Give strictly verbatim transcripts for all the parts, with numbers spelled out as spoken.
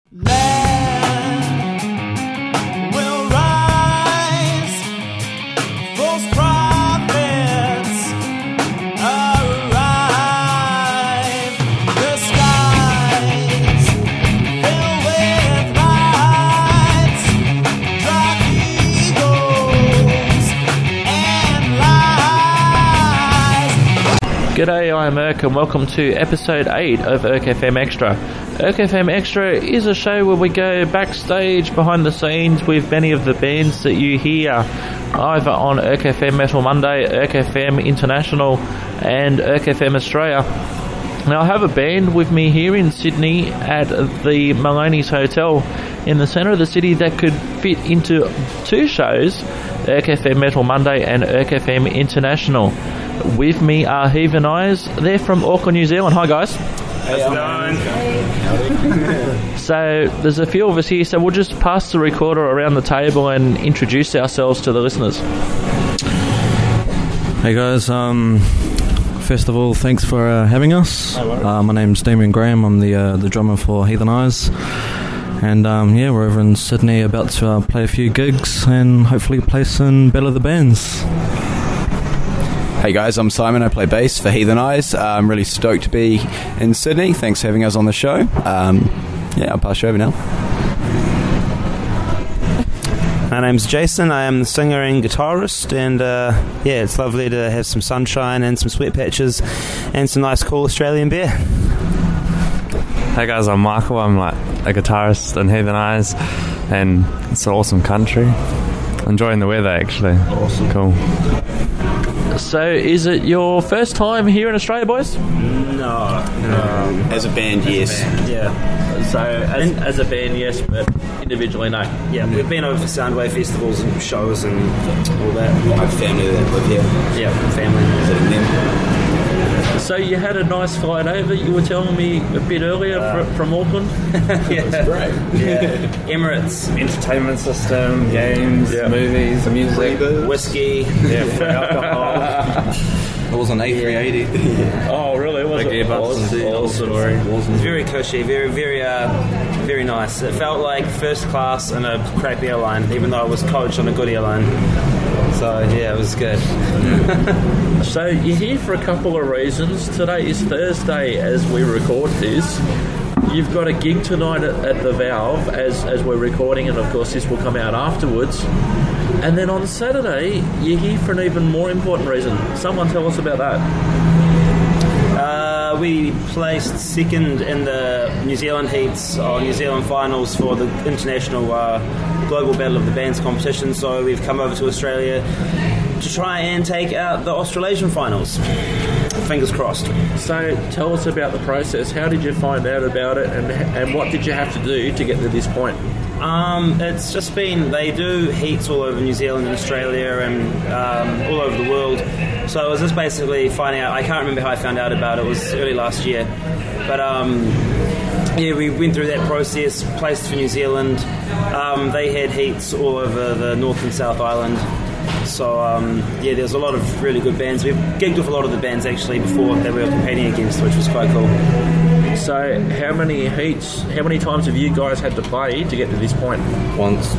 G'day, I'm Urk and welcome to episode eight of Urk F M Extra. Urk F M Extra is a show where we go backstage behind the scenes with many of the bands that you hear either on Urk F M Metal Monday, Urk F M International and Urk F M Australia. Now I have a band with me here in Sydney at the Maloney's Hotel in the centre of the city that could fit into two shows, Urk F M Metal Monday and Urk F M International. With me are Heathen Eyes. They're from Auckland, New Zealand. Hi guys. How's it going? So there's a few of us here, so we'll just pass the recorder around the table and introduce ourselves to the listeners. Hey guys, um, first of all, thanks for uh, having us. Uh, my name's Damien Graham. I'm the uh, the drummer for Heathen Eyes. And um, yeah, we're over in Sydney about to uh, play a few gigs and hopefully play some Battle of the Bands. Hey guys, I'm Simon. I play bass for Heathen Eyes. Uh, I'm really stoked to be in Sydney. Thanks for having us on the show. Um, yeah, I'll pass you over now. My name's Jason. I am the singer and guitarist, and uh, yeah, it's lovely to have some sunshine and some sweat patches and some nice cool Australian beer. Hey guys, I'm Michael. I'm like a guitarist in Heathen Eyes, and it's an awesome country. Enjoying the weather, actually. Awesome. Cool. So, is it your first time here in Australia, boys? No, no. As a band, yes. As a band, yeah. So, as, as a band, yes, but individually, no. Yeah, we've been over for Soundwave festivals and shows and all that. My family that live here. Yeah, family. Visiting them. So, you had a nice flight over, you were telling me a bit earlier uh, fr- from Auckland? Yeah. That's great. Yeah. Emirates. Entertainment system, games, yeah. movies, music, whiskey, yeah, free alcohol. It was an A three eighty. Oh, really? Was it? Awesome. Awesome. Awesome. Very cushy, very, very, uh, very nice. It felt like first class in a crap airline, even though I was coach on a good airline. So yeah, it was good. So you're here for a couple of reasons. Today is Thursday as we record this. You've got a gig tonight at, at the Valve as, as we're recording, and of course this will come out afterwards. And then on Saturday, you're here for an even more important reason. Someone tell us about that. Uh, we placed second in the New Zealand heats or New Zealand finals for the international uh, Global Battle of the Bands competition. So we've come over to Australia to try and take out the Australasian finals. Fingers crossed. So tell us about the process. How did you find out about it, and and what did you have to do to get to this point? Um, it's just been, they do heats all over New Zealand and Australia and um, all over the world. So it was just basically finding out. I can't remember how I found out about it. It was early last year. But um, yeah, we went through that process, placed for New Zealand. Um, they had heats all over the North and South Island. So um, yeah, there's a lot of really good bands. We've gigged with a lot of the bands actually before that we were competing against, which was quite cool. So how many heats, how many times have you guys had to play to get to this point? Once.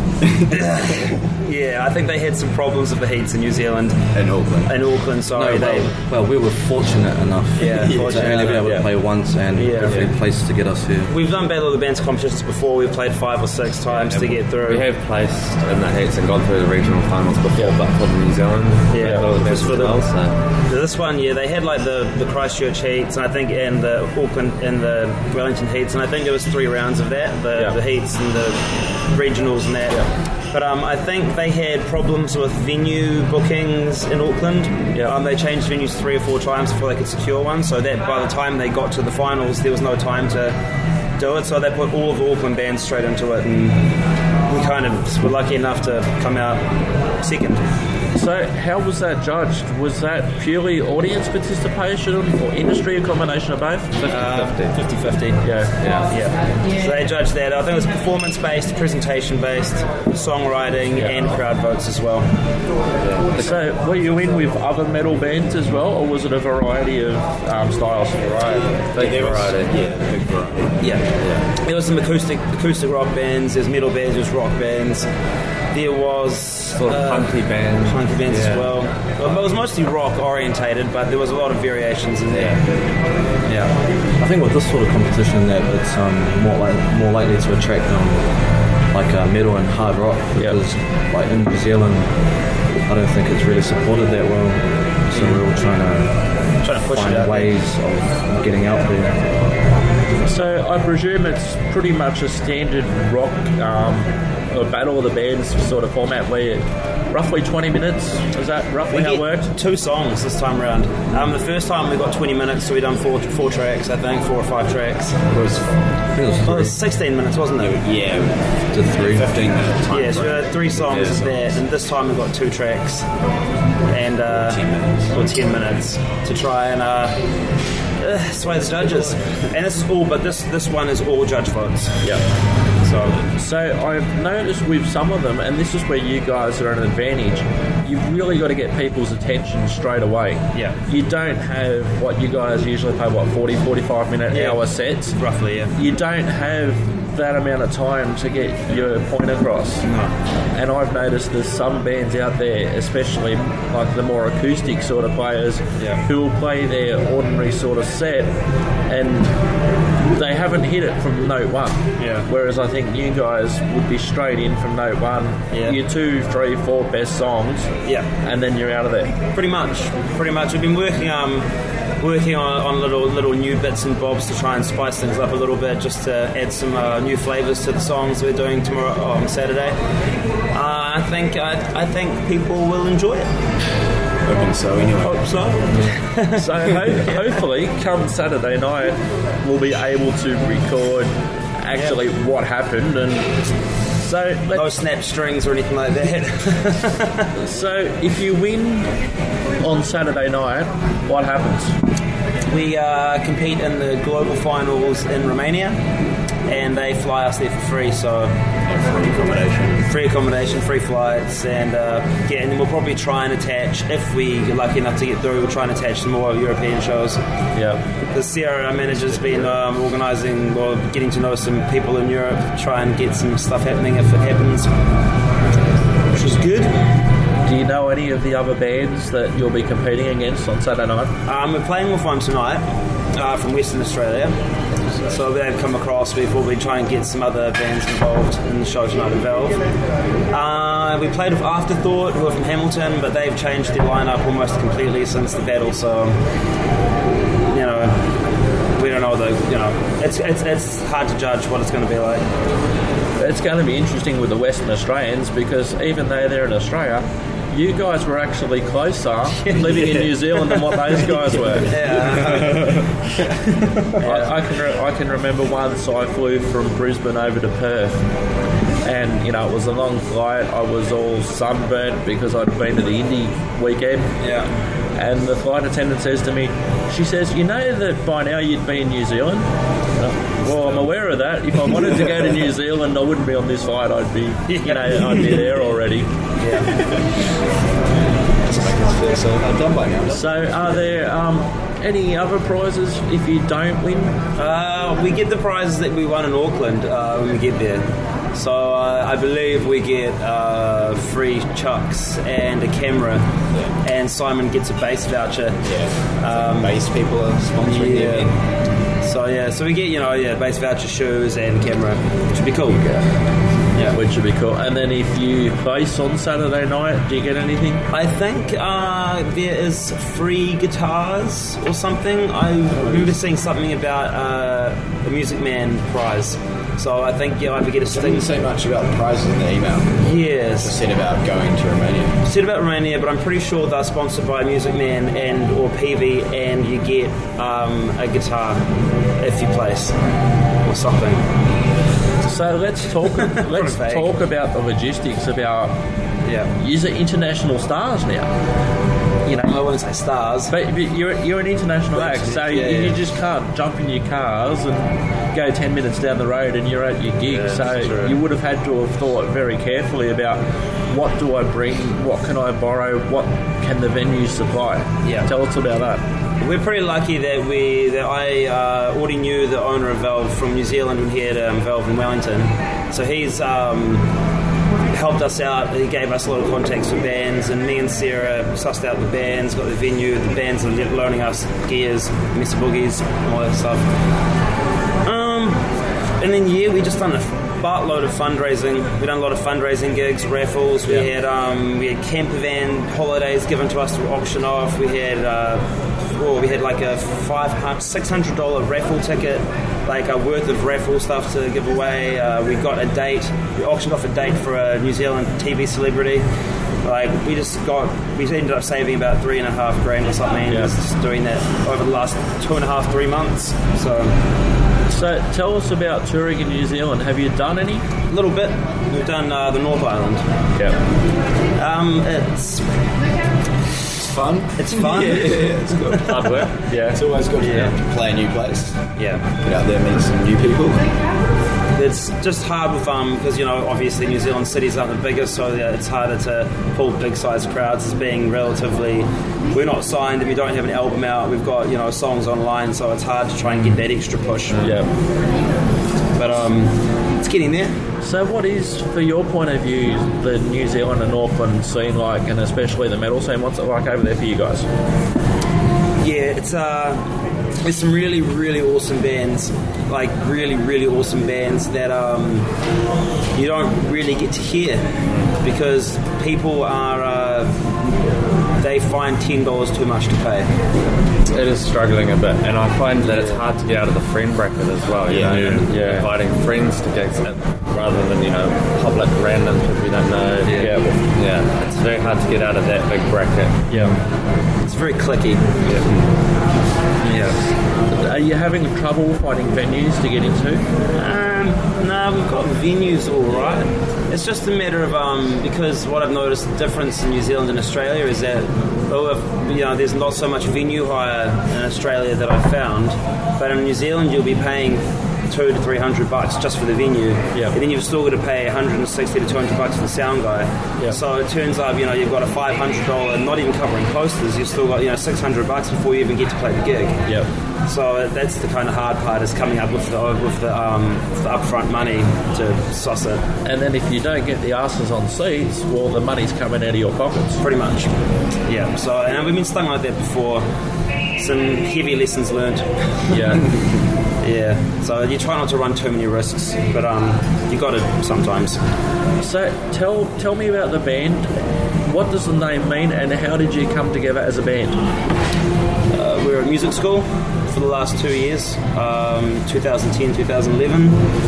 Yeah, I think they had some problems with the heats in New Zealand. In Auckland. In Auckland, sorry. No, well, they, well, we were fortunate enough yeah, to fortunate only be able enough, to play yeah. once and Yeah. hopefully Yeah. place to get us here. We've done Battle of the Bands competitions before. We've played five or six times to get through. We have placed in the heats and gone through the regional finals before, but for the New Zealand, Yeah, Battle of the Bands for as the- well. So. This one, yeah, they had like the, the Christchurch heats, and I think and the Auckland and the Wellington heats, and I think there was three rounds of that, the, Yeah. the heats and the regionals and that. Yeah. But um, I think they had problems with venue bookings in Auckland. Yeah. Um, they changed venues three or four times before they could secure one, so that by the time they got to the finals, there was no time to do it. So they put all of the Auckland bands straight into it, and we kind of were lucky enough to come out second. So how was that judged? Was that purely audience participation or industry, a combination of both? fifty-fifty. Yeah. Yeah. yeah. So they judged that. I think it was performance-based, presentation-based, songwriting, Yeah. and crowd votes as well. So were you in with other metal bands as well, or was it a variety of um, styles? Big variety. Yeah, big variety. Yeah. yeah. There was some acoustic acoustic rock bands, there's metal bands, there's rock bands. There was sort of uh, punky bands. Punky bands yeah. as well. well. It was mostly rock orientated, but there was a lot of variations in there. Yeah. I think with this sort of competition that it's um, more like more likely to attract um, like uh, metal and hard rock because yep. like in New Zealand I don't think it's really supported that well. So we're all trying to, trying to push find it out ways there. of getting out there. So I presume it's pretty much a standard rock um, or battle of the bands sort of format where roughly twenty minutes, is that roughly we how it worked? Two songs this time around. Um, the first time we got twenty minutes, so we done four four tracks, I think, four or five tracks. It was, I think it was Oh, it three. was sixteen minutes, wasn't it? Yeah, to three. fifteen minutes. Time Yeah, so we had three songs Yeah, of that, and this time we got two tracks and uh, ten minutes. or ten minutes to try and uh, uh, sway the judges. And this is all, but this this one is all judge votes. Yeah. So So I've noticed with some of them, and this is where you guys are at an advantage, you've really got to get people's attention straight away. Yeah. You don't have what you guys usually play, what, forty, forty-five minute Yeah. hour sets? roughly, yeah. You don't have that amount of time to get your point across. No. And I've noticed there's some bands out there, especially like the more acoustic sort of players, Yeah. who will play their ordinary sort of set and they haven't hit it from note one. Yeah. Whereas I think you guys would be straight in from note one, Yeah. your two, three, four best songs, Yeah. and then you're out of there. Pretty much, pretty much. We've been working um, working on, on little little new bits and bobs to try and spice things up a little bit, just to add some uh, new flavours to the songs we're doing tomorrow oh, on Saturday. Uh, I think I, I think people will enjoy it. Hoping so anyway. Hope so. So ho- hopefully, come Saturday night, we'll be able to record actually Yeah. what happened. And so, No let's, snap strings or anything like that. so if you win on Saturday night, what happens? We uh, compete in the global finals in Romania, and they fly us there for free. So Free accommodation. free accommodation, free flights, and uh, yeah, and then we'll probably try and attach, if we are lucky enough to get through, we'll try and attach some more European shows. Yeah. The Sierra, our manager's been um, organising or getting to know some people in Europe, try and get some stuff happening if it happens, which is good. Do you know any of the other bands that you'll be competing against on Saturday night? Um, we're playing with one tonight uh, from Western Australia. So they've come across. We've probably try and get some other bands involved in the show tonight at Valve. Uh, we played with Afterthought, who are from Hamilton, but they've changed their lineup almost completely since the battle. So you know, we don't know the you know, it's it's it's hard to judge what it's going to be like. It's going to be interesting with the Western Australians because even though they're in Australia, you guys were actually closer living in New Zealand than what those guys were. Yeah. I, I can re- I can remember once I flew from Brisbane over to Perth, and you know it was a long flight. I was all sunburnt because I'd been to the Indie weekend. Yeah. And the flight attendant says to me, she says, "You know that by now you'd be in New Zealand?" Uh, well, I'm aware of that. If I wanted to go to New Zealand, I wouldn't be on this flight. I'd be, you know, I'd be there already. So done by now. So, are there um, any other prizes if you don't win? Uh, we get the prizes that we won in Auckland uh, when we get there. So uh, I believe we get uh, free chucks and a camera, and Simon gets a bass voucher. Yeah. Um, Bass people are sponsoring the event. yeah. So yeah, so we get you know yeah bass voucher, shoes, and camera, which would be cool. Yeah, which would be cool. And then if you bass on Saturday night, do you get anything? I think uh, there is free guitars or something. I remember seeing something about uh, a Music Man prize. So I think yeah, I would get a It sting. didn't say much about the prizes in the email. It Yes. said about going to Romania. Said about Romania, but I'm pretty sure they're sponsored by Music Man and or P V, and you get um, a guitar if you place or something. So let's talk. let's fake. talk about the logistics about Yeah. user international stars now. you know, I wouldn't say stars. but, but you're you're an international act, so yeah, you, yeah. you just can't jump in your cars and go ten minutes down the road and you're at your gig. Yeah, so that's true. you would have had to have thought very carefully about what do I bring, what can I borrow, what can the venue supply. Yeah. Tell us about that. We're pretty lucky that we that I uh, already knew the owner of Valve from New Zealand when he had um, Valve in Wellington. So he's um, helped us out. He gave us a lot of contacts for bands, and me and Sarah sussed out the bands, got the venue. The bands are loaning us gears, Mister Boogies, all that stuff. Um, and then yeah, we just done a buttload of fundraising. We done a lot of fundraising gigs, raffles. We Yeah. had um, we had camper van holidays given to us to auction off. We had uh, oh, we had like a five hundred, six hundred dollar raffle ticket, like a worth of raffle stuff to give away. Uh, we got a date. We auctioned off a date for a New Zealand T V celebrity. Like we just got, we ended up saving about three and a half grand or something. Yeah. Just doing that over the last two and a half, three months. So. So tell us about touring in New Zealand. Have you done any? A little bit. We've done uh, the North Island. Yeah. Um, it's It's fun. it's fun. Yeah, it's good. Hard work. Yeah. It's always good Yeah. to play a new place. Yeah. Get out there, meet some new people. It's just hard with um because you know obviously New Zealand cities aren't the biggest, so yeah, it's harder to pull big size crowds as being relatively. We're not signed and we don't have an album out. We've got you know songs online, so it's hard to try and get that extra push. Yeah. But um, it's getting there. So what is, for your point of view, the New Zealand and Auckland scene like, and especially the metal scene? What's it like over there for you guys? Yeah, it's uh, there's some really, really awesome bands, like really, really awesome bands that um, you don't really get to hear because people are uh, they find ten dollars too much to pay. It is struggling a bit, and I find that it's hard to get out of the friend bracket as well. You Yeah. know, and Yeah. inviting friends to gigs uh, rather than you know public random people you don't know. Yeah. yeah. It's very hard to get out of that big bracket. Yeah. It's very clicky. Yeah. Are you having trouble finding venues to get into? Um, no, we've got venues all right. It's just a matter of um, because what I've noticed the difference in New Zealand and Australia is that well, if, you know, there's not so much venue hire in Australia that I found, but in New Zealand you'll be paying two to three hundred bucks just for the venue, Yeah. and then you've still got to pay one hundred sixty to two hundred bucks for the sound guy. Yeah. So it turns out you know you've got a five hundred dollar, not even covering posters. You've still got you know six hundred bucks before you even get to play the gig. Yeah. So that's the kind of hard part is coming up with the with the, um, with the upfront money to suss it. And then if you don't get the asses on seats, well, the money's coming out of your pockets. Pretty much. Yeah. So and we've been stung like that before. Some heavy lessons learned. Yeah. Yeah. So you try not to run too many risks, but um, you got it sometimes. So tell tell me about the band. What does the name mean, and how did you come together as a band? Uh, we were at music school for the last two years, um, twenty ten, twenty eleven.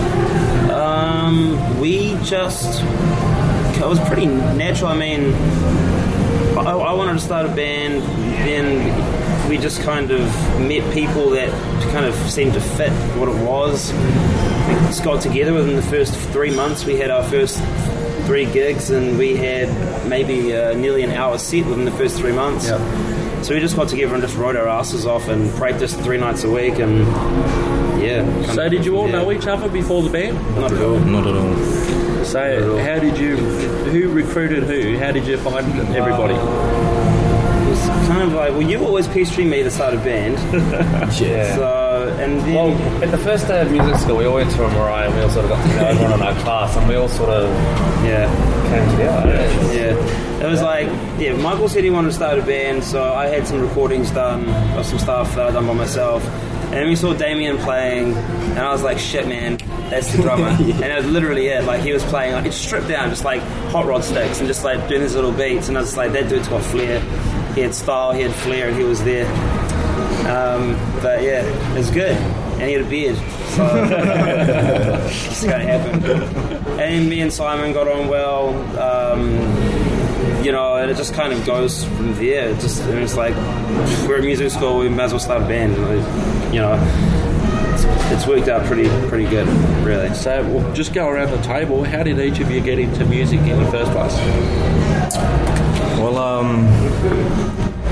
Um, we just, it was pretty natural. I mean, I, I wanted to start a band, then we just kind of met people that kind of seemed to fit what it was. We just got together within the first three months. We had our first three gigs, and we had maybe uh, nearly an hour set within the first three months. Yep. So we just got together and just wrote our asses off and practiced three nights a week, and yeah. kind So of did you all from know there. each other before the band? Not at all. Not at all. So how did you, who recruited who? How did you find everybody? It was kind of like, well, you always pestering me to start a band. Yeah. So, and then... Well, at the first day of music school, we all went to a Mariah and we all sort of got to know everyone in our class, and we all sort of yeah. came together. Yeah, it was like, yeah, Michael said he wanted to start a band, so I had some recordings done of some stuff that I'd done by myself. And then we saw Damien playing, and I was like, shit, man, that's the drummer. And it was literally it. Like, he was playing, like, it's stripped down, just like hot rod sticks, and just like doing these little beats. And I was like, that dude's got flair. He had style, he had flair, and he was there. Um, but yeah, it was good. And he had a beard. So, it's going to happen. And me and Simon got on well. Um, you know, and it just kind of goes from there. It just, and it's like, we're at music school, we might as well start a band. You know, it's, it's worked out pretty pretty good, really. So we'll just go around the table. How did each of you get into music in the first place? Well, um,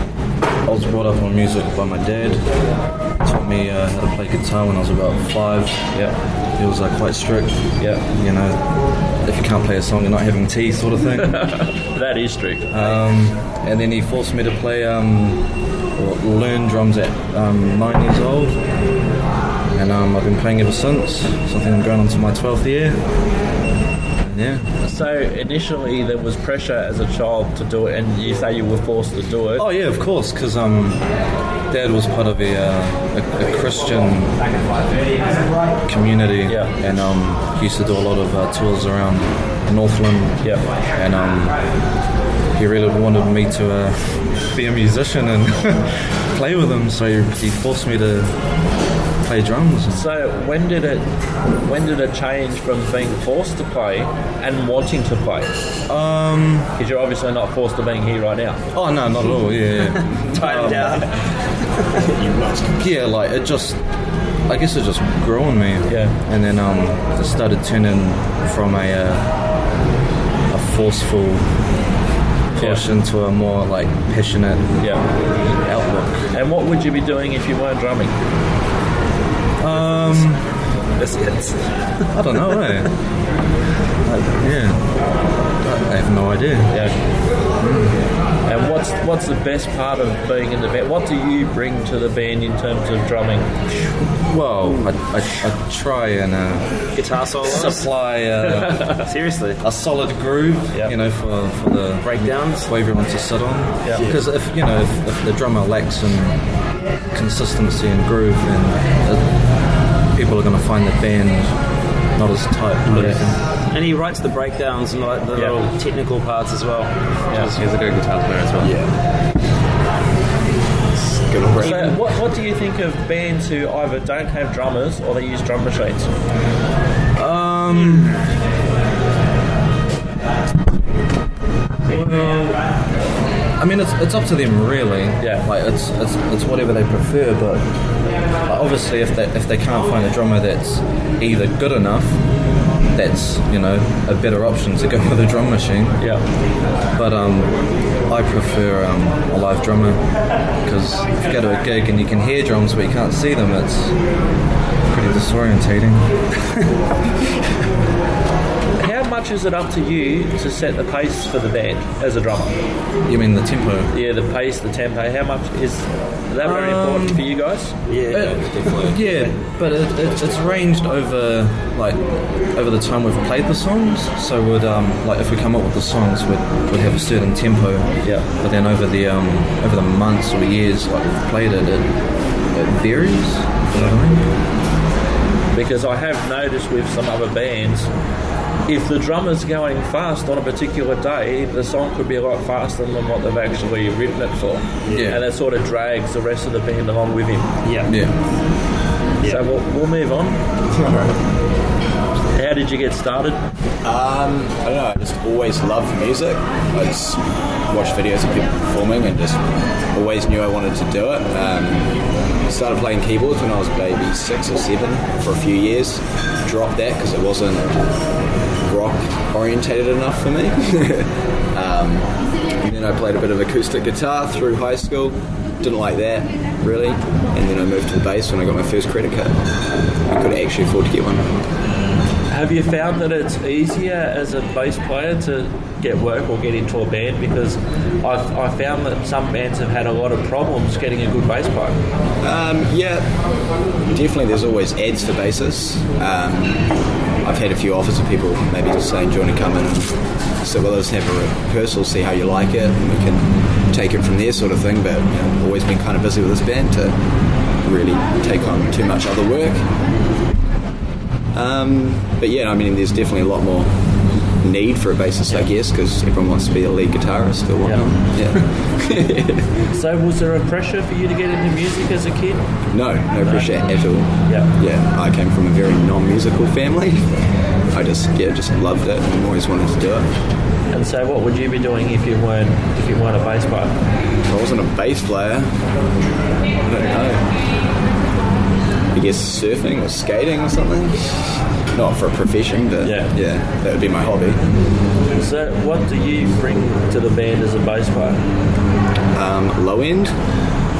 was brought up on music by my dad. He taught me uh, how to play guitar when I was about five. Yeah. He was uh, quite strict. Yeah. You know, if you can't play a song, you're not having tea, sort of thing. That is strict. Um, and then he forced me to play, um, or learn drums at um, nine years old. And um, I've been playing ever since. So I think I'm going on to my twelfth year. Yeah. So initially there was pressure as a child to do it, and you say you were forced to do it. Oh yeah, of course, because um, Dad was part of a, uh, a, a Christian community, Yeah. and um, he used to do a lot of uh, tours around Northland, Yeah. and um, he really wanted me to uh, be a musician and play with him, so he, he forced me to play drums. So when did it when did it change from being forced to play and wanting to play? Um, Because you're obviously not forced to being here right now. oh no, not at all. Yeah, yeah. Tighten down. Yeah, like it just, I guess it just grew on me. Yeah. And then um, it started turning from a uh, a forceful push Yeah. into a more like passionate Yeah. outlook. And what would you be doing if you weren't drumming? Um, That's it. I don't know. Eh? Like, yeah, I have no idea. Yeah. And what's what's the best part of being in the band? What do you bring to the band in terms of drumming? Well, I, I, I try and uh, Guitar solos. supply uh, Seriously. a solid groove, Yeah. you know, for, for the Breakdowns. for everyone to sit on. Yeah. Because if you know if, if the drummer lacks in consistency and groove, then uh, people are going to find the band not as tight. Yeah. And he writes the breakdowns and like the Yeah. little technical parts as well. Yeah. He's a good guitar player as well. Yeah. Good on So what what do you think of bands who either don't have drummers or they use drum machines? Um. Well, I mean, it's it's up to them really. Yeah. Like it's it's it's whatever they prefer, but like, obviously, if they if they can't find a drummer that's either good enough, that's you know a better option to go with a drum machine. Yeah. But um, I prefer um, a live drummer because if you go to a gig and you can hear drums but you can't see them, it's pretty disorientating. How much is it up to you to set the pace for the band as a drummer? You mean the tempo? Yeah, the pace, the tempo. How much is that very Um, important for you guys? Yeah, definitely. Yeah, but it, it, it's ranged over like over the time we've played the songs. So would um like if we come up with the songs, we'd, we'd have a certain tempo. Yeah. But then over the um over the months or years like we've played it, it, it varies. You know what I mean? Because I have noticed with some other bands, if the drummer's going fast on a particular day, the song could be a lot faster than what they've actually written it for. Yeah. And it sort of drags the rest of the band along with him. Yeah. Yeah. So we'll, we'll move on. How did you get started? Um, I don't know, I just always loved music. I just watched videos of people performing and just always knew I wanted to do it. Um, started playing keyboards when I was maybe six or seven for a few years. Dropped that because it wasn't rock orientated enough for me. um, and then I played a bit of acoustic guitar through high school. Didn't like that, really. And then I moved to the bass when I got my first credit card. I could actually afford to get one. Have you found that it's easier as a bass player to get work or get into a band? Because I've, I found that some bands have had a lot of problems getting a good bass player. Um, yeah, definitely there's always ads for bassists. Um, I've had a few offers of people maybe just saying, do you want to come in and sit with us, have a rehearsal, see how you like it, and we can take it from there sort of thing. But you know, I've always been kind of busy with this band to really take on too much other work. Um, but yeah, I mean, there's definitely a lot more need for a bassist, I guess, because everyone wants to be a lead guitarist or whatnot. Yeah. So was there a pressure for you to get into music as a kid? No, no pressure at all. Yeah. Yeah, I came from a very non-musical family. I just, yeah, just loved it and always wanted to do it. And so what would you be doing if you weren't if you weren't a bass player? If I wasn't a bass player, I don't know. I guess surfing or skating or something. Not for a profession, but Yeah. yeah, that would be my hobby. So what do you bring to the band as a bass player? Um, low end,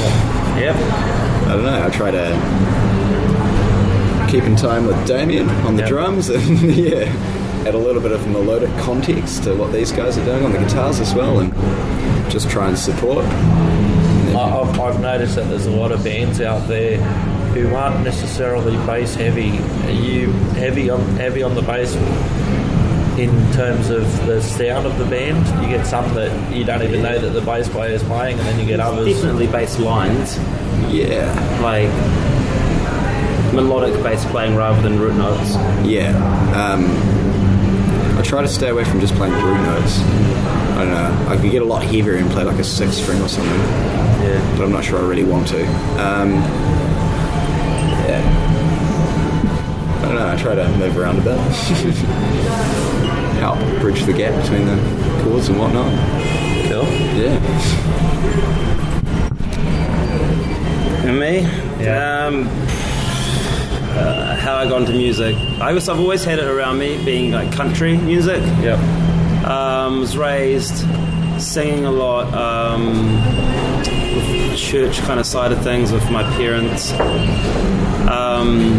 Yep. I don't know. I try to keep in time with Damien on the Yep. drums, and yeah, add a little bit of melodic context to what these guys are doing on the guitars as well, and just try and support. I- I've, I've noticed that there's a lot of bands out there who aren't necessarily bass heavy. Are you heavy on heavy on the bass in terms of the sound of the band? You get some that you don't even know that the bass player is playing, and then you get others. Definitely bass lines, Yeah, like melodic bass playing rather than root notes. yeah. Um, I try to stay away from just playing root notes. I don't know. I could get a lot heavier and play like a six string or something, Yeah. but I'm not sure I really want to. Um, yeah. I don't know. I try to move around a bit. Help bridge the gap between the chords and whatnot. Cool. Yeah. And me? Yeah. Um, uh, how I got into music. I was, I've always had it around me, being like country music. Yep. Um, was raised singing a lot, um, with the church kind of side of things with my parents. Um,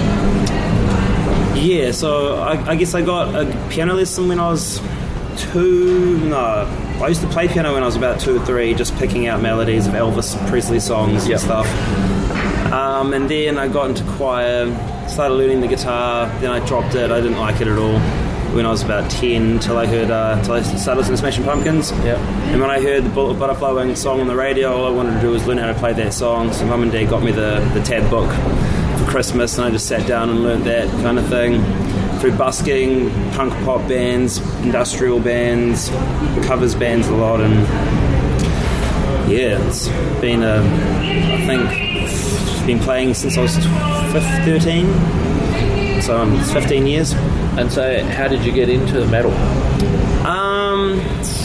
yeah, so I, I guess I got a piano lesson when I was two. No, I used to play piano when I was about two or three, just picking out melodies of Elvis Presley songs Yep. and stuff. Um, and then I got into choir, started learning the guitar. Then I dropped it. I didn't like it at all when I was about ten, till I heard, uh, till I started listening to Smashing Pumpkins. Yep. And when I heard the Bullet Butterfly Wing song on the radio, all I wanted to do was learn how to play that song. So Mum and Dad got me the, the tab book for Christmas, and I just sat down and learned that kind of thing. Through busking, punk pop bands, industrial bands, covers bands a lot, and yeah, it's been a, I think, been playing since I was thirteen, so um, it's fifteen years. And so, how did you get into metal? Um,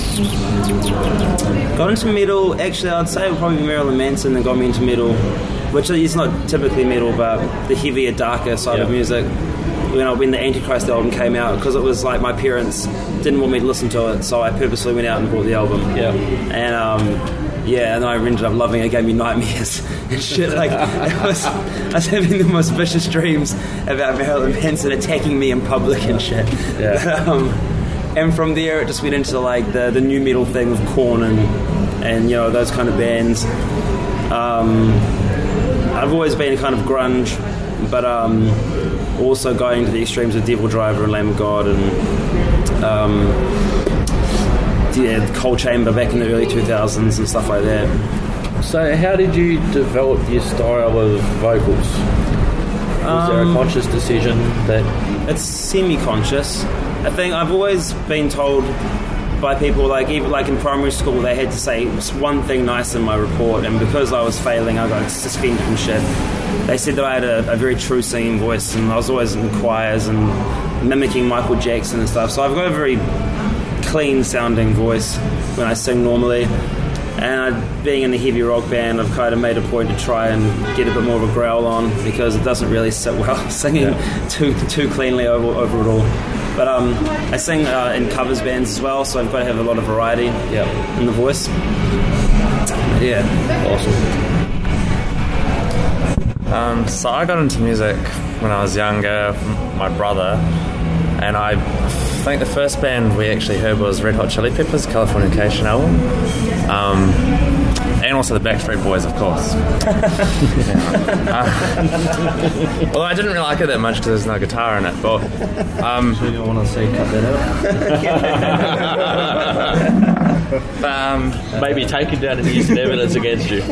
got into metal, actually I'd say it would probably be Marilyn Manson that got me into metal, which is not typically metal, but the heavier, darker side Yeah. of music. When, I, when the Antichrist album came out, because it was like my parents didn't want me to listen to it, so I purposely went out and bought the album. Yeah. And um, yeah, and then I ended up loving it. It gave me nightmares and shit. Like, it was, I was having the most vicious dreams about Marilyn Manson attacking me in public and shit. Yeah. um, and from there, it just went into like the, the new metal thing with Korn and and you know those kind of bands. Um, I've always been a kind of grunge, but um, also going to the extremes of Devil Driver and Lamb of God and um, yeah, Cold Chamber back in the early two thousands and stuff like that. So, how did you develop your style of vocals? Was there a Um, conscious decision that? It's semi-conscious. I think I've always been told by people, like even like in primary school, they had to say one thing nice in my report, and because I was failing, I got suspended and shit. They said that I had a, a very true singing voice, and I was always in choirs and mimicking Michael Jackson and stuff. So I've got a very clean-sounding voice when I sing normally. And I, being in a heavy rock band, I've kind of made a point to try and get a bit more of a growl on, because it doesn't really sit well singing Yeah. too too cleanly over, over it all. But um, I sing uh, in covers bands as well, so I've got to have a lot of variety Yeah. in the voice. Yeah. Awesome. Um, so I got into music when I was younger from my brother, and I think the first band we actually heard was Red Hot Chili Peppers' Californication album, um, and also the Backstreet Boys, of course. uh, although I didn't really like it that much because there's no guitar in it, but um, Do you want to see cut that out? but, um, Maybe taken down and used evidence against you.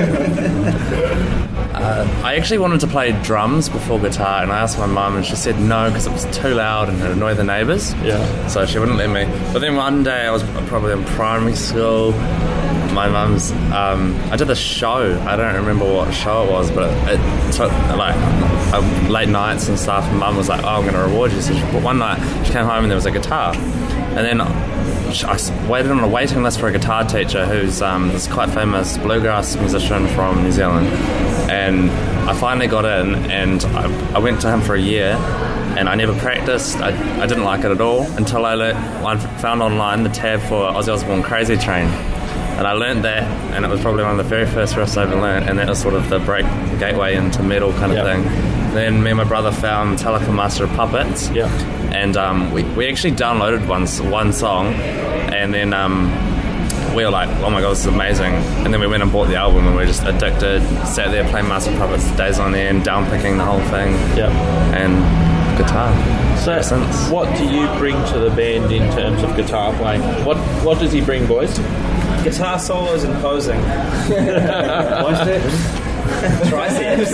Uh, I actually wanted to play drums before guitar, and I asked my mum, and she said no because it was too loud and it annoyed the neighbours. Yeah. So she wouldn't let me. But then one day, I was probably in primary school. My mum's. Um, I did a show. I don't remember what show it was, but it, it took like uh, late nights and stuff. And Mum was like, "Oh, I'm going to reward you." So she, but one night she came home and there was a guitar, and then I waited on a waiting list for a guitar teacher who's um, this quite famous bluegrass musician from New Zealand. And I finally got in, and I, I went to him for a year, and I never practiced. I, I didn't like it at all until I, let, I found online the tab for Ozzy Osbourne Crazy Train. and I learned that, and it was probably one of the very first riffs I ever learned, and that was sort of the break gateway into metal kind of Yep. thing. Then me and my brother found Metallica Master of Puppets, Yeah. and um, we, we actually downloaded one, one song, and then um, we were like, oh my god, this is amazing. And then we went and bought the album, and we were just addicted, sat there playing Master of Puppets days on end, down picking the whole thing, Yeah. and guitar. So, Ever since. what do you bring to the band in terms of guitar playing? What What does he bring, boys? Guitar solos and posing. Biceps. Triceps.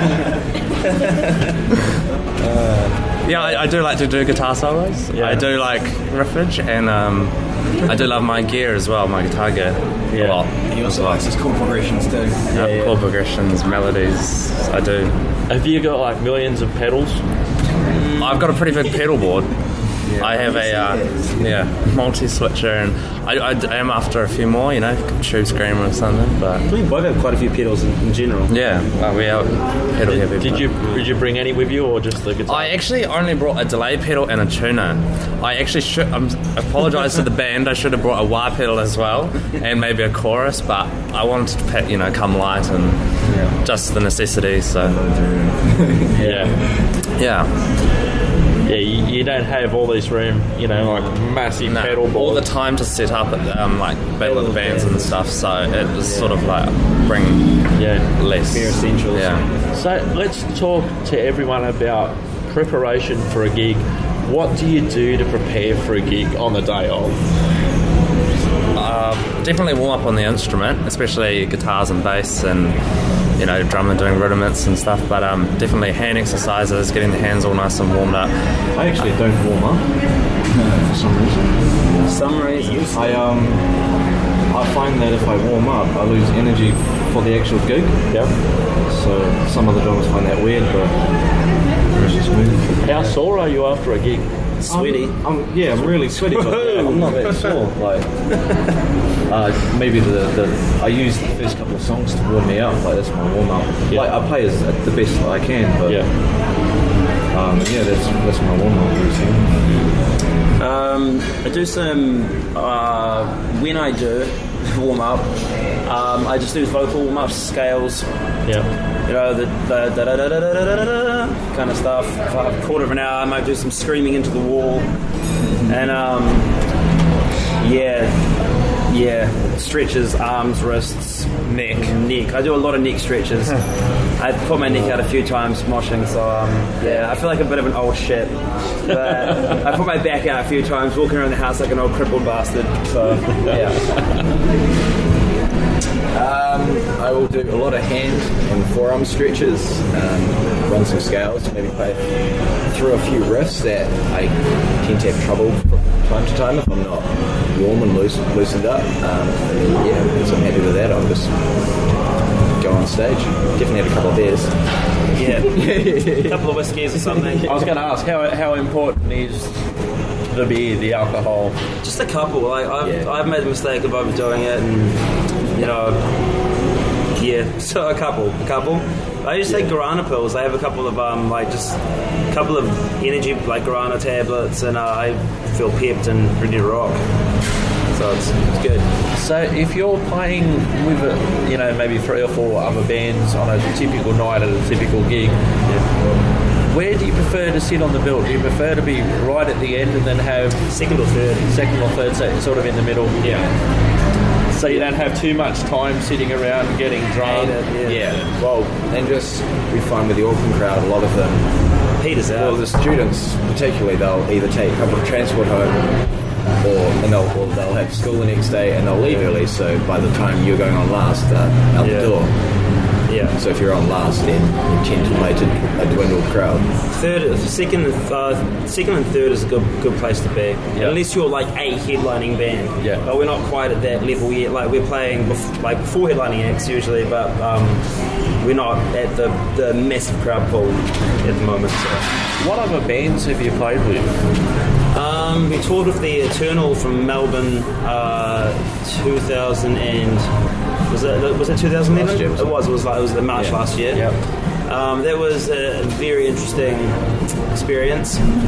Yeah, I, I do like to do guitar solos. Yeah. I do like riffage, and um, I do love my gear as well, my guitar gear. Yeah. A lot. He also likes his chord progressions too. Yeah, yeah. chord progressions, melodies. I do. Have you got like millions of pedals? I've got a pretty big pedal board. I have a uh, yeah multi-switcher, and I, I, I am after a few more, you know, Tube Screamer or something. But We both have quite a few pedals in, in general. yeah, uh, we are pedal heavy. Did but- you Did you bring any with you, or just the guitar? I actually only brought a delay pedal and a tuner. I actually should um, apologise to the band. I should have brought a wah pedal as well, and maybe a chorus. But I wanted to, pe- you know, come light and just the necessity. So yeah. yeah, Yeah, you, you don't have all this room, you know, like massive no, pedal board. all the time to set up at um, like battle of the bands and stuff. So it was sort of like bring Yeah. less. Bare essentials. Yeah. So let's talk to everyone about preparation for a gig. What do you do to prepare for a gig on the day of? Uh, definitely warm up on the instrument, especially guitars and bass, and you know, drummer doing rudiments and stuff. But um, definitely hand exercises, getting the hands all nice and warmed up. I actually don't warm up uh, for some reason. Some reason. I um, I find that if I warm up, I lose energy for the actual gig. Yeah. So some of the drummers find that weird, but it's just me. How sore are you after a gig? Sweaty. I'm, I'm, yeah, I'm really sweaty, but uh, I'm not that sore. Like, uh, maybe the, the I use the first couple of songs to warm me up. Like that's my warm up. Yeah. Like I play as the best that I can, but Yeah. um, yeah, that's that's my warm up routine. Um, I do some, uh, when I do warm up, um, I just do vocal warm ups, scales, Yeah. you know, the, the da da da da da da da da kind of stuff. For a quarter of an hour, I might do some screaming into the wall, and um, yeah, yeah, stretches, arms, wrists, neck, neck. I do a lot of neck stretches. I've put my neck out a few times moshing, so um, yeah, I feel like a bit of an old shit. But I put my back out a few times, walking around the house like an old crippled bastard. So yeah. Um, I will do a lot of hand and forearm stretches, um, run some scales, maybe play through a few riffs that I tend to have trouble from time to time if I'm not warm and loose, loosened up. Um, yeah, so I'm happy with that. I'll just go on stage. Definitely have a couple of beers. Yeah, a couple of whiskies or something. I was going to ask, how, how important is the beer, the alcohol? Just a couple. Like I've, Yeah. I've made the mistake of overdoing it, and you know, yeah. So a couple, a couple. I just take guarana pills. I have a couple of um, like just a couple of energy like guarana tablets, and uh, I feel pepped and ready to rock. So it's, it's good. So if you're playing with, a, you know, maybe three or four other bands on a typical night at a typical gig, where do you prefer to sit on the bill? Do you prefer to be right at the end and then have Second or third. second or third, so sort of in the middle? Yeah. So you don't have too much time sitting around getting drunk? Yeah. Yeah, well, and just we find with the Auckland crowd, a lot of them, Peters out. well, the students particularly, they'll either take public transport home, or and they'll, or they'll have school the next day and they'll leave early. So by the time you're going on last, uh, out Yeah. the door. yeah. So if you're on last, then you tend to play to a dwindled crowd. Third, second, uh, second and third is a good good place to be. Unless you're like a headlining band. Yeah. But we're not quite at that level yet. Like we're playing bef- like before headlining acts usually, but um, we're not at the, the massive crowd pull at the moment. So. What other bands have you played with? Um, we toured with the Eternal from Melbourne, uh, two thousand and was it was it two thousand eleven? Last year, wasn't It was. It was like it was the March Yeah. last year. Yep. Um, that was a very interesting experience.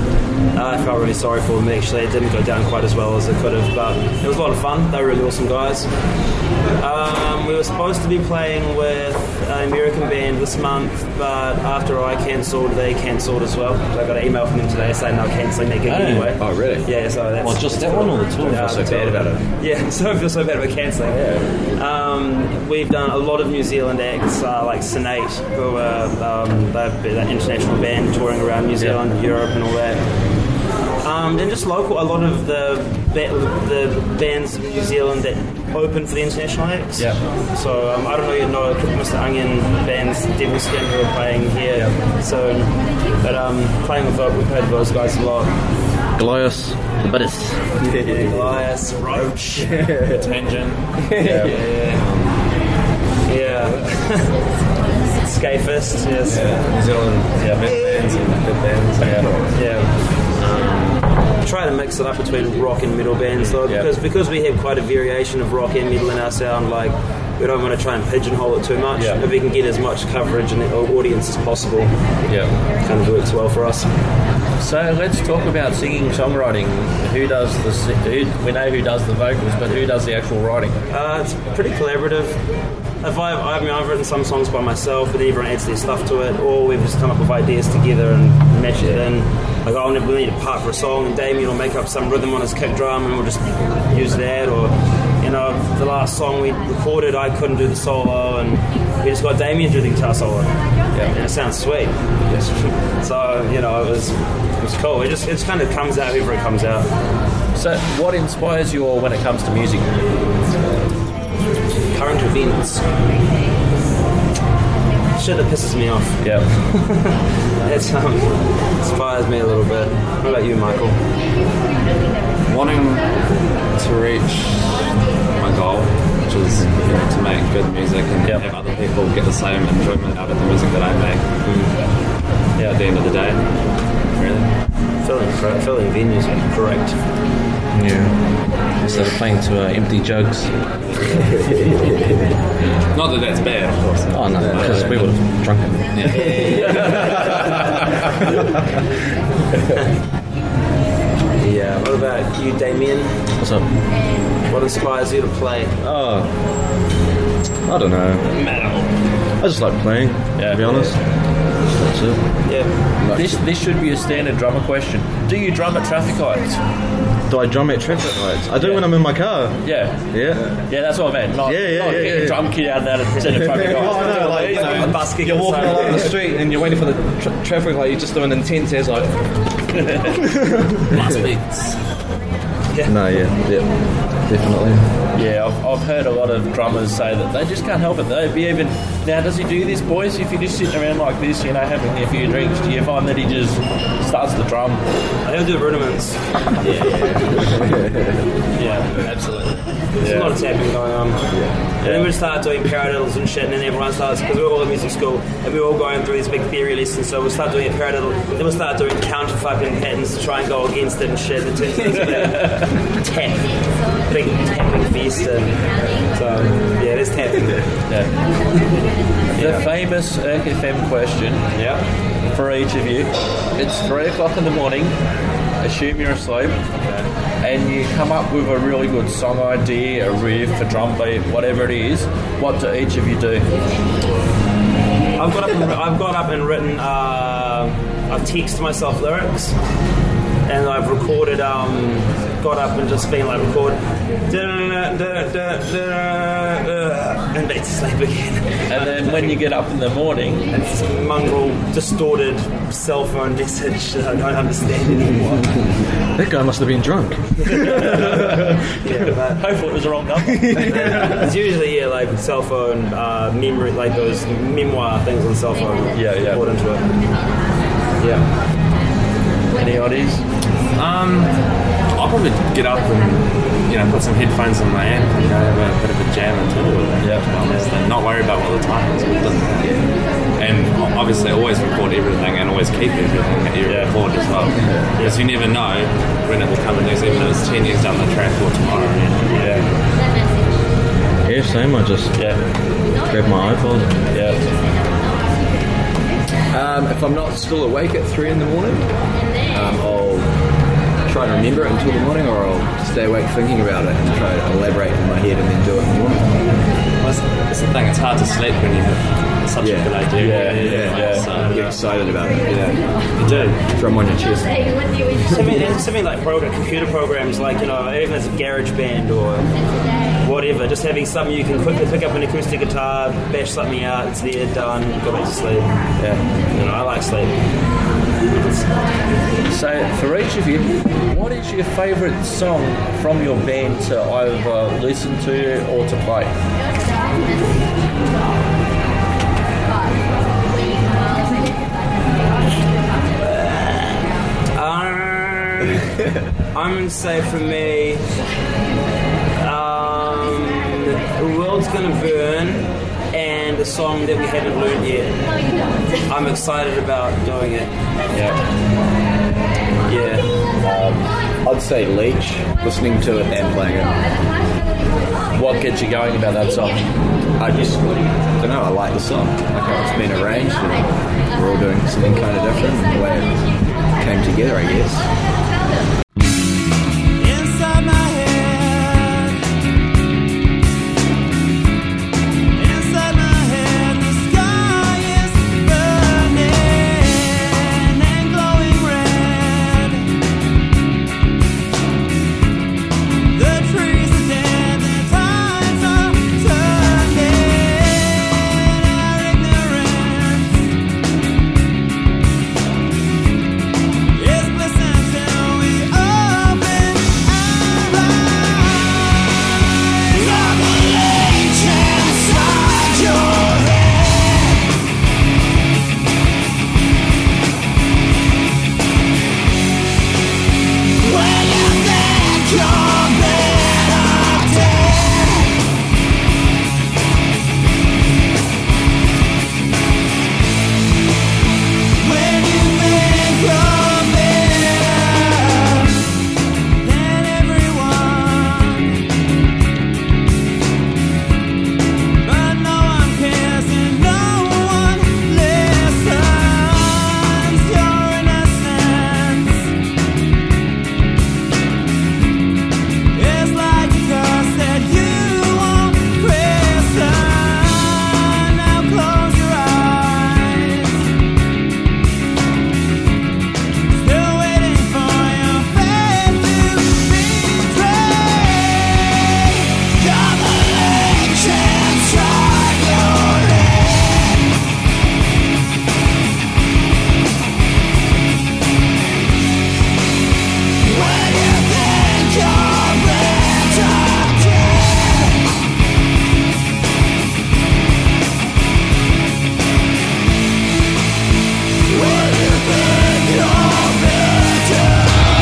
Uh, I felt really sorry for them actually. It didn't go down quite as well as it could have, but it was a lot of fun. They were really awesome guys. Um, we were supposed to be playing with an American band this month, but after I cancelled, they cancelled as well. So I got an email from them today saying they're cancelling their gig Hey. anyway. Oh, really? Yeah, so that's... Well, just that one or the tour? Yeah, I feel so bad about it. Yeah, so I feel so bad about cancelling. Yeah. Um, we've done a lot of New Zealand acts, uh, like Senate, who are um, they're an international band touring around New Zealand, Yeah. Europe, and all that. Um, and just local, a lot of the ba- the bands in New Zealand that open for the international acts. Yeah. So um, I don't know, you know, Mister Onion bands, Devil Skin, who are playing here soon. But um, playing with those, we've played with those guys a lot. Goliath, the Bitters. Yeah, Elias, Roach, Tangent. yeah, yeah. Scafist, yes. Yeah, New Zealand, yeah, metal bands and good bands. Yeah. Yeah. Um, try to mix it up between rock and metal bands though, Yeah. because because we have quite a variation of rock and metal in our sound. Like, we don't want to try and pigeonhole it too much. Yeah. If we can get as much coverage and audience as possible, Yeah. it kind of works well for us. So let's talk about singing, songwriting. Who does the? si- Who, we know who does the vocals, but who does the actual writing? Uh, it's pretty collaborative. If I, I mean, I've written some songs by myself, but everyone adds their stuff to it, or we've just come up with ideas together and matched it in. Like, oh, we need a part for a song, and Damien will make up some rhythm on his kick drum, and we'll just use that. Or, you know, the last song we recorded, I couldn't do the solo, and we just got Damien to do the guitar solo. Yeah, and it sounds sweet. So, you know, it was it was cool. It just it just kind of comes out however it comes out. So, what inspires you all when it comes to music? Current events. Shit that pisses me off. Yeah. It um, inspires me a little bit. What about you, Michael? Wanting to reach my goal, which is, you know, to make good music and Yep. have other people get the same enjoyment out of the music that I make. Yeah, at the end of the day, really. Filling, filling venues, correct. Yeah. Instead of playing to uh, empty jugs. Not that that's bad, of course. Oh no, because we would have drunk it. Yeah. What about you, Damien? What's up? What inspires you to play? Oh, I don't know. I just like playing, Yeah. to be honest. That's it. Yeah. This this should be a standard drummer question. Do you drum at traffic lights? Do I drum at traffic lights? I do Yeah. when I'm in my car. Yeah. Yeah. Yeah, that's what I meant. Not, Yeah, yeah, not yeah, getting yeah. drum kit out there instead of traffic lights. Oh, no, like, you know, A busking you're walking inside. along the street and you're waiting for the tra- traffic light. You just do an intense as like. Must beats. No, yeah, yeah, definitely. Yeah, I've, I've heard a lot of drummers say that they just can't help it. They'd be even now. Does he do this, boys? If you're just sitting around like this, you know, having a few drinks, do you find that he just starts to drum? I don't do rudiments. Yeah, absolutely. There's a lot of tapping going on. And then we start doing paradiddles and shit, and then everyone starts, because we're all in music school, and we're all going through these big theory lessons, so we'll start doing a paradiddle, then we'll start doing counter fucking patterns to try and go against it and shit. It turns into a big tap, big tapping fest. And so, yeah, there's tapping. Yeah. The famous Urk F M question Yeah. for each of you. It's three o'clock in the morning. Assume you're asleep, and you come up with a really good song idea, a riff, a drum beat, whatever it is. What do each of you do? I've got up and, I've got up and written, uh, I've texted myself lyrics, and I've recorded, um, got up and just been like, record, and back to sleep again. And then when you get up in the morning, It's this mongrel, distorted cell phone message that I don't understand anymore. That guy must have been drunk. Yeah, but hopefully it was the wrong number. it's usually, yeah, like cell phone, uh, memory, like those memoir things on cell phone. Yeah, yeah. Put into it. Yeah. Any oddies? Um, I'll probably get up and, you know, put some headphones on my amp and go have a bit of a jam and tour with it. Yeah. To be honest, and not worry about what the time is. It doesn't matter. And obviously always record everything and always keep everything that you Yeah. record as well. Because you never know when it will come in next, even though it's ten years down the track or tomorrow. You know? Yeah. Yeah, same. I just Yeah. grab my iPod. Yeah. Um, if I'm not still awake at three in the morning, um, I'll and remember it until the morning, or I'll stay awake thinking about it and try to elaborate in my head and then do it in the morning. Well, that's, that's the thing, it's hard to sleep when you have such Yeah. a good idea. Yeah, yeah, yeah. So, Get excited about it. yeah. You do. Drum on your chest. Something, something like program, computer programs, like, you know, even as a garage band or whatever, just having something you can quickly pick up an acoustic guitar, bash something out, it's there, done, go back to sleep. Yeah. You know, I like sleep. So, for each of you, what is your favourite song from your band to either listen to or to play? Um, I'm going to say for me, um, The World's Gonna Burn and a song that we haven't learned yet. I'm excited about doing it. Yeah. Yeah. Um, I'd say Leech, listening to it and playing it. What gets you going about that song? I just, don't know, I like the song. Like how it's been arranged and we're all doing something kind of different and the way it came together, I guess. Inside my head, inside my head, the sky is burning and glowing red. The trees are dead, the tides are turning. Our ignorance is bliss until we open our eyes. Revelation inside your head. When you think you're better dead. When you think you're better than everyone, but no one cares and no one listens. Your innocence is like a curse that you won't christen. Now close your eyes. Still waiting for your faith to betray. Revelation inside your head. When you think you're better dead. When you think you're better.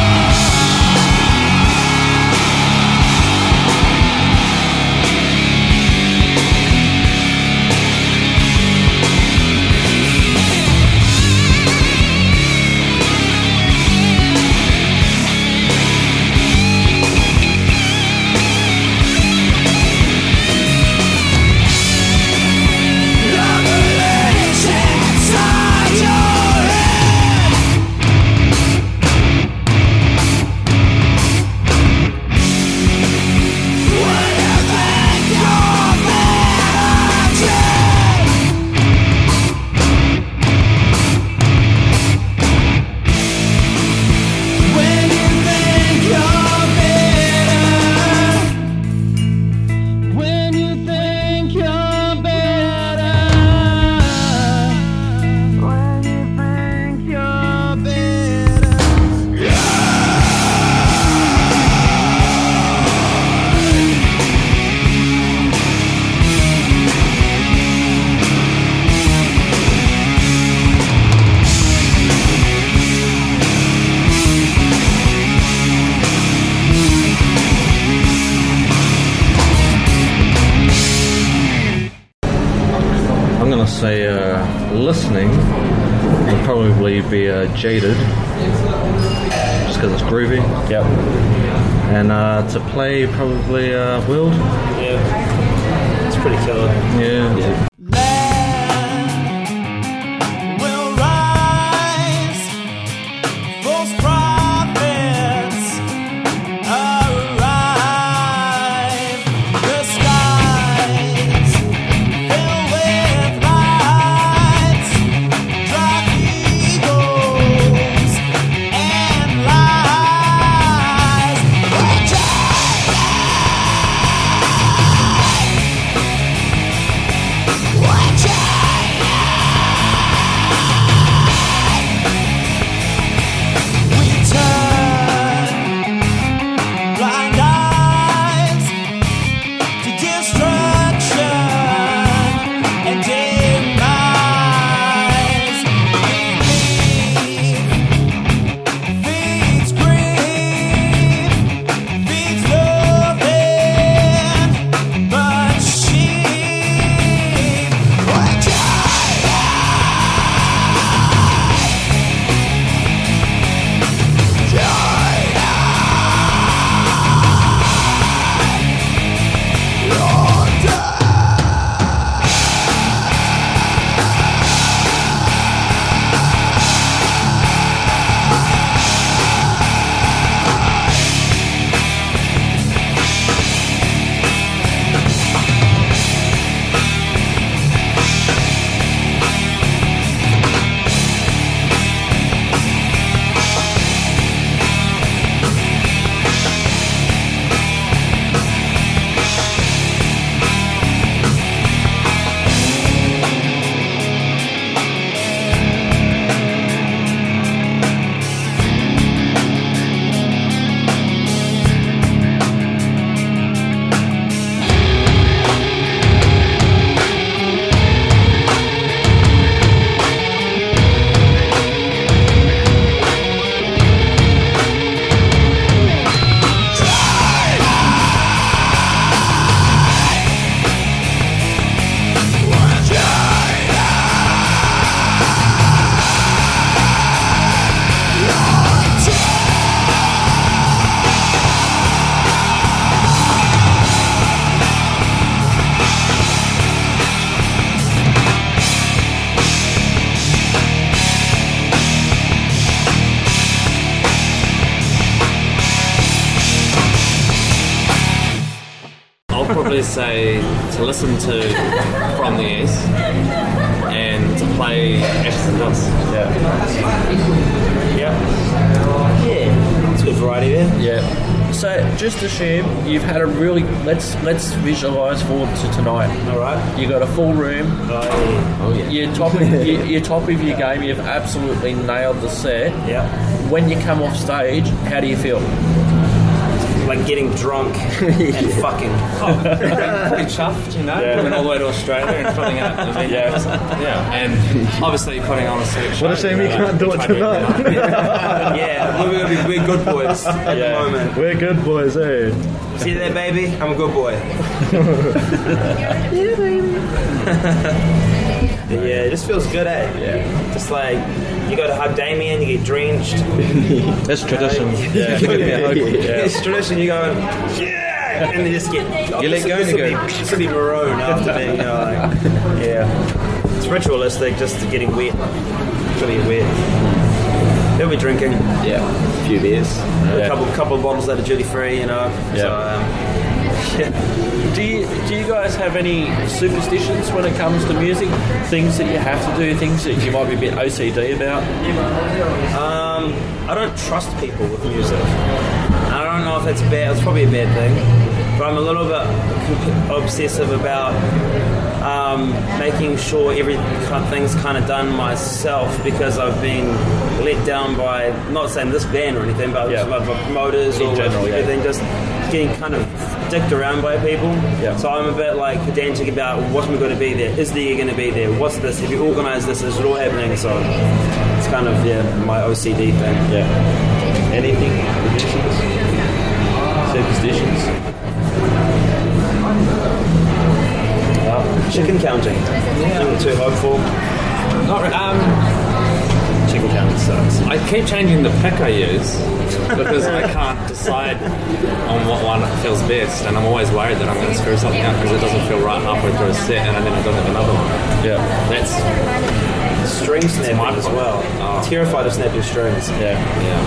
Revelation inside your head. When you think you're better dead. When you think you're better. When you think you're better. When you think you're better. I'm gonna say uh, listening would probably be uh, Jaded, just because it's groovy. Yep. And uh, to play probably uh, World. Yeah. It's pretty killer. Yeah. Land will rise, false prophets probably say to listen to From the East and to play Ashes and Dust. Yeah. Yeah. Yeah. It's good variety there. Yeah. So just assume you've had a really let's let's visualise forward to tonight. All right. You got a full room. Oh yeah. Oh yeah. You're top of you- you're top of your game. You've absolutely nailed the set. Yeah. When you come off stage, how do you feel? Like getting drunk and fucking. Pretty chuffed, you know, Yeah. coming all the way to Australia and filling out the venue. Yeah. Yeah, and obviously putting on a sick show. What a shame you can't do it tonight. Yeah, we're gonna be we're good boys at Yeah. the moment. We're good boys, eh? See that, baby? I'm a good boy. Yeah, it just feels good, eh? Yeah. Just like you go to hug Damien, you get drenched. That's tradition. Yeah. It's tradition. You go, yeah, and they just get. You let go and you go. It's gonna be maroon after that. You know, like, yeah. It's ritualistic, just getting wet. It's gonna get wet. They'll be drinking. Yeah, a few beers. A couple couple of bottles that are duty free. You know. Yeah. So, um, Do you do you guys have any superstitions when it comes to music? Things that you have to do, things that you might be a bit O C D about? Um, I don't trust people with music. I don't know if that's bad. It's probably a bad thing, but I'm a little bit obsessive about um, making sure everything's kind of done myself because I've been let down by, not saying this band or anything, but Yeah. by by promoters In or general, yeah. everything, just getting kind of dicked around by people. Yeah. So I'm a bit like pedantic about what's going to be there. Is the year going to be there? What's this? Have you organised this? Is it all happening? So it's kind of yeah my O C D thing. Yeah. Anything? Traditions? Superstitions? Uh, chicken counting. Yeah. Too hopeful. Not re- um, Chicken counting sucks. I keep changing the pick I use because I can't decide on what one feels best, and I'm always worried that I'm going to screw something up because it doesn't feel right halfway through a set, and then I don't have another one. Yeah. That's String snapping my as fault. well. Oh. Terrified of snapping strings. Yeah.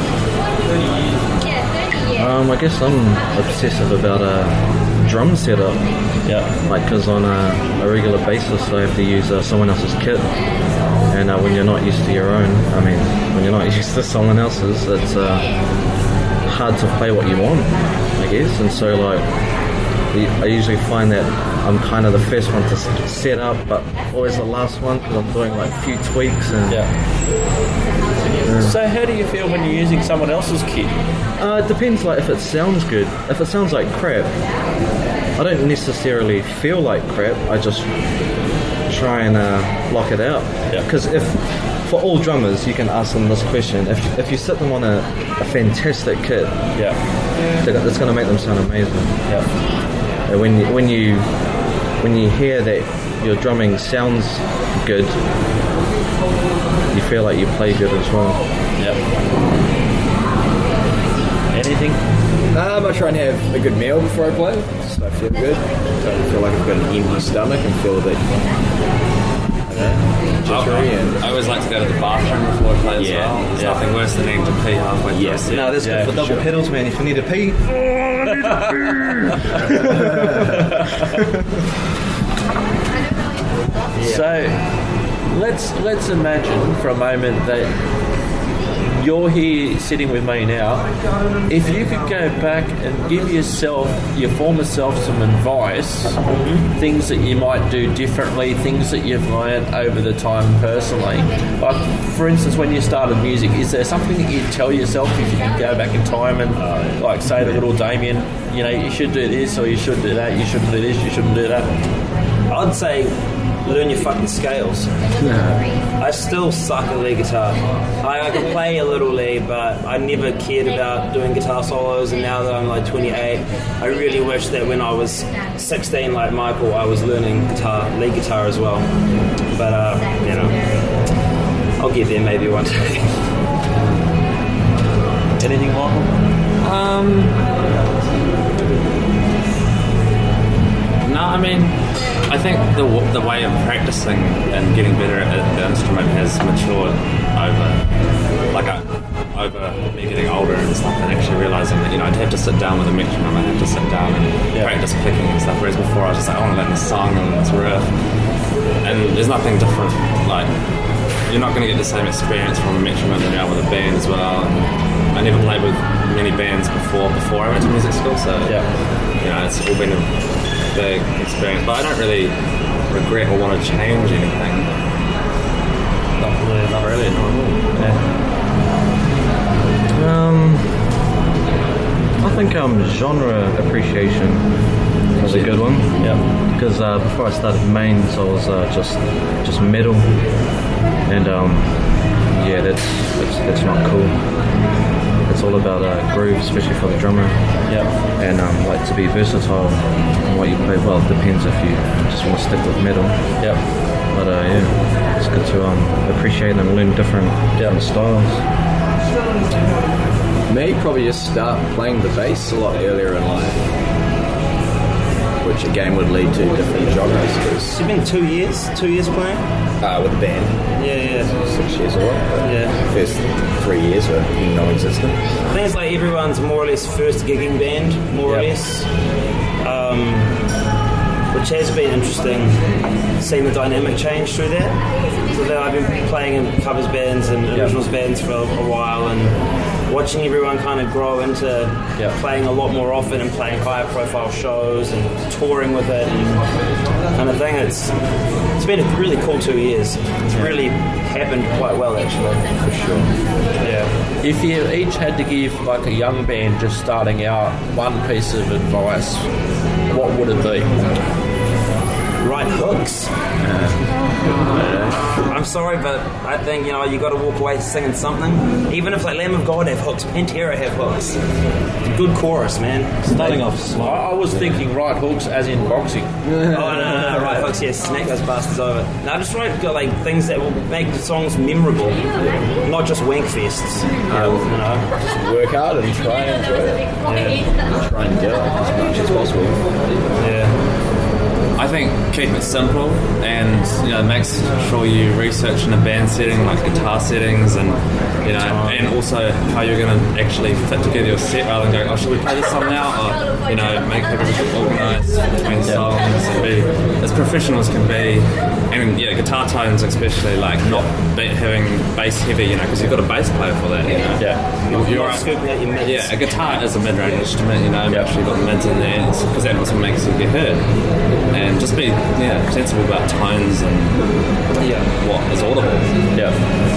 yeah. Um, I guess I'm obsessive about a drum setup. Yeah. Like, because on a, a regular basis I have to use uh, someone else's kit, and uh, when you're not used to your own, I mean, when you're not used to someone else's, it's uh, hard to play what you want, I guess. And so, like, I usually find that I'm kind of the first one to s- set up, but always the last one because I'm doing like a few tweaks and. Yeah. So how do you feel when you're using someone else's kit? Uh, it depends, like, if it sounds good. If it sounds like crap, I don't necessarily feel like crap. I just try and uh, block it out. Yeah. Because if, for all drummers, you can ask them this question. If if you sit them on a, a fantastic kit, Yeah. they're- it's going to make them sound amazing. Yeah. And when you, when you when you hear that your drumming sounds good, you feel like you play good as well. Yeah. Anything? Um, I try and have a good meal before I play, so I feel good. Don't feel like I've got an empty stomach and feel a bit, I don't know, jittery and I always like to go to the bathroom before I play as Yeah, well. There's yeah. nothing worse than needing to pee halfway through. Yes. a set. No, that's Yeah, good for double sure. pedals, man. If you need to pee, So let's let's imagine for a moment that you're here sitting with me now. If you could go back and give yourself, your former self, some advice, things that you might do differently, things that you've learned over the time personally. Like, for instance, when you started music, is there something that you'd tell yourself if you could go back in time and, like, say to little Damien, you know, you should do this or you should do that, you shouldn't do this, you shouldn't do that? I'd say learn your fucking scales. I still suck at lead guitar. I, I can play a little lead, but I never cared about doing guitar solos, and now that I'm like twenty-eight, I really wish that when I was sixteen, like Michael, I was learning guitar, lead guitar as well. But, uh, you know, I'll get there maybe one day. Anything, Michael? Um, no, I mean, I think the the way of practicing and getting better at the instrument has matured over, like, I, over me getting older and stuff, and actually realizing that you know, I'd have to sit down with a metronome, I'd have to sit down and Yeah. practice picking and stuff, whereas before I was just like, I want to learn this song and this riff. And there's nothing different, like, you're not going to get the same experience from a metronome than you are with a band as well. And I never played with many bands before before I went to music school, so Yeah. you know, it's all been a big experience. But I don't really regret or want to change anything. Not really, not really. Not at all. Yeah. Um, I think um, genre appreciation was a good one. Yeah. Because uh, before I started mains, I was uh, just just metal, and um, yeah, that's, that's that's not cool. It's all about uh, groove, especially for the drummer. Yeah. And um, like to be versatile in what you play. Well, it depends if you just want to stick with metal. Yeah. But uh, yeah, it's good to um, appreciate and learn different, different styles. Me, probably just start playing the bass a lot earlier in life, which again would lead to different genres. Cause, You've been two years, two years playing. uh, with the band, Yeah, yeah, six years or what? But yeah. first three years were non-existent. I think it's like everyone's more or less first gigging band, more or Yep. less, um, which has been interesting, seeing the dynamic change through that. So that I've been playing in covers bands and originals bands for a, a while, and watching everyone kind of grow into Yep. playing a lot more often and playing higher profile shows and touring with it and kind of thing. It's it's been a really cool two years. It's really happened quite well, actually. For sure. Yeah. If you each had to give like a young band just starting out one piece of advice, what would it be? Right hooks. I'm sorry, but I think, you know, you got to walk away singing something. Even if like Lamb of God have hooks, Pantera have hooks. Good chorus, man. Starting off I, slow. I was thinking right hooks as in boxing. Oh no, no, no, right hooks, yes, smack those bastards over. Now just try to got like things that will make the songs memorable, not just wank fests. Um, you know. Just work hard and try and enjoy it. Yeah. Try and get it as much as possible. Yeah. I think keep it simple and, you know, make sure you research in a band setting, like guitar settings, and, you know, and also how you're going to actually fit together your set rather than go, oh, should we play this song now? Or, you know, make everything organised between songs and be as professional as can be. And, yeah, guitar tones especially, like, not be, having bass heavy, you know, because you've got a bass player for that, you know. Yeah. You're, you're Not scooping out your mids. yeah, a guitar is a mid-range instrument, you know, make sure you've got the mids in there, because that also makes you get heard. And just be, yeah, sensible about tones and Yeah. what is audible. Yeah.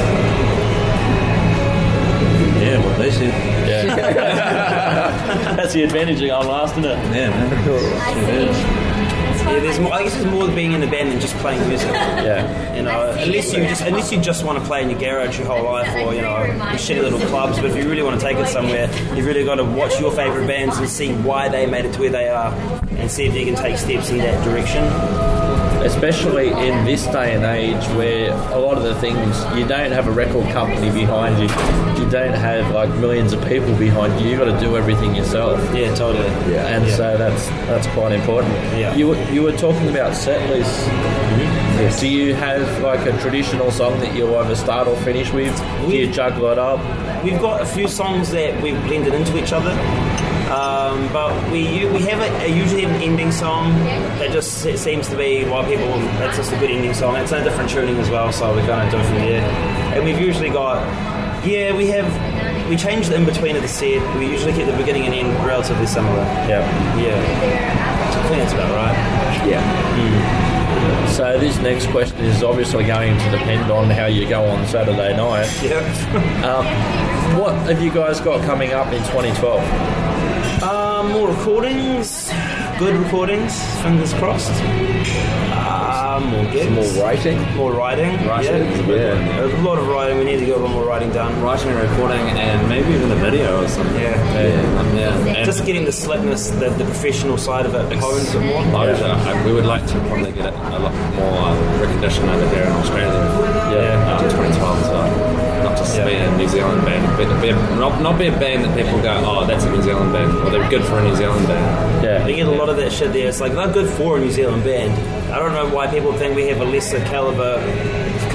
Yeah, what they said. Yeah. That's the advantage of last, isn't it? Yeah, man. Yeah, there's more. I guess there's more to being in a band than just playing music. Yeah. You know, unless you just unless you just want to play in your garage your whole life, or you know, in shitty little clubs. But if you really want to take it somewhere, you've really got to watch your favourite bands and see why they made it to where they are, and see if you can take steps in that direction. Especially in this day and age where a lot of the things, you don't have a record company behind you, you don't have like millions of people behind you, you've got to do everything yourself. Yeah, totally. Yeah. And so that's that's quite important. Yeah. You were, you were talking about set lists. Yes. Do you have like a traditional song that you either start or finish with? Do you juggle it up? We've got a few songs that we've blended into each other, um, but we we have a, a usually an ending song that just se- seems to be why people. That's just a good ending song. It's a different tuning as well, so we kind of do it from there. And we've usually got, yeah, we have we change the in between of the set. We usually keep the beginning and end relatively similar. Yeah. Yeah, I think that's about right. Yeah. So this next question is obviously going to depend on how you go on Saturday night. Yeah. Um, what have you guys got coming up in twenty twelve? Um, more recordings, good recordings, fingers crossed. Uh, more gigs. More writing. More writing. Writing is a big Yeah. one, yeah. There's a lot of writing. We need to get a lot more writing done. Writing and recording, and maybe even a video or something. Yeah. Yeah. Um, yeah. And Just getting the slickness, the, the professional side of it honed a bit more. exposure. I- We would like to probably get it a lot more recognition over here in Australia. Yeah. After twenty twelve as well. Not just Yeah. be a New Zealand band, but be a, not, not be a band that people go, oh, that's a New Zealand band, or they're good for a New Zealand band. Yeah. You get a lot of that shit there. It's like, they're good for a New Zealand band. I don't know why people think we have a lesser caliber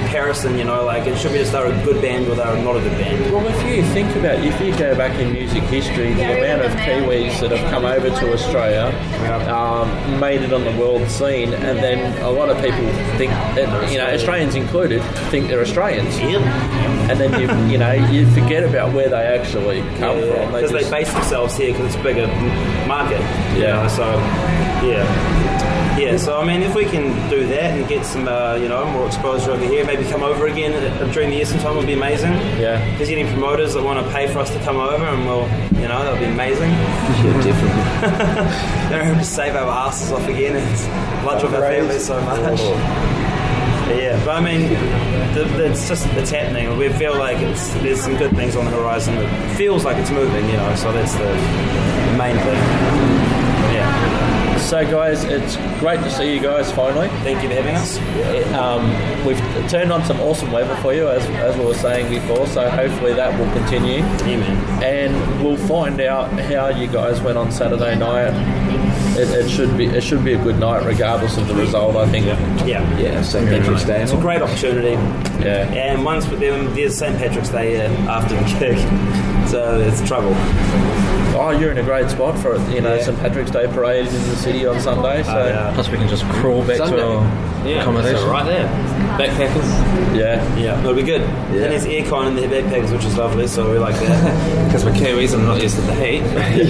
comparison, you know, like it should be just they're a good band or they're not a good band. Well, if you think about, if you go back in music history, the amount of Kiwis that have come over to Australia, um, made it on the world scene, and then a lot of people think that, you know, Australians included, think they're Australians. Yep. And then you, you know, you forget about where they actually come Yeah, from. because they, just- base themselves here because it's a bigger m- market. You Yeah. know, so yeah, yeah. So I mean, if we can do that and get some, uh, you know, more exposure over here, maybe come over again uh, during the year sometime would be amazing. Yeah. If there's any promoters that want to pay for us to come over, and we'll, you know, that would be amazing. Yeah, definitely. Don't have to save our asses off again and lunch with our families so much. Yeah, but I mean, the, the, it's just it's happening. We feel like it's, there's some good things on the horizon. It feels like it's moving, you know. So that's the, the main thing. Yeah. So, guys, it's great to see you guys finally. Thank you for having us. Um, we've turned on some awesome weather for you, as, as we were saying before, so hopefully that will continue. Yeah, man. And we'll find out how you guys went on Saturday night. It, it should be it should be a good night, regardless of the result, I think. Yeah. Yeah, Saint Patrick's Day. It's a great opportunity. Yeah. And once with them, there's Saint Patrick's Day uh, after the gig, so it's trouble. Oh, you're in a great spot for it. You know, Yeah. Saint Patrick's Day parade in the city on Sunday. So Oh, yeah. Plus, we can just crawl back Sunday. to our Yeah, accommodation. so right there. Backpackers. yeah. Yeah, it'll be good. And there's aircon in the backpacks, which is lovely, so we like that. Because we're Kiwis and not used to the heat.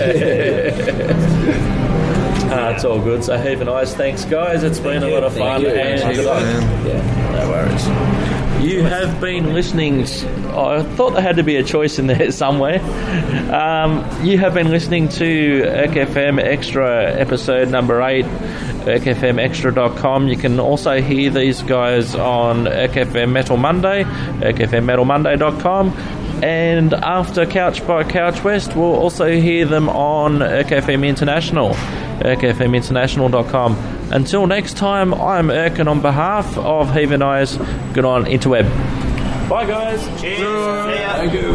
Uh, it's all good. So, heave and eyes. Thanks, guys. It's been a you. lot of fun. Thank you. And Thank you. good luck. Yeah, no worries. You have been listening. I thought there had to be a choice in there somewhere. Um, you have been listening to E R C F M Extra episode number eight, E R C F M extra dot com. You can also hear these guys on E R C F M Metal Monday, E R C F M metal monday dot com. And after Couch by Couch West, we'll also hear them on E R C F M International, E R C F M international dot com. Until next time, I'm Erkin on behalf of Heave and Eyes. Good on Interweb. Bye, guys. Cheers. See ya. Thank you.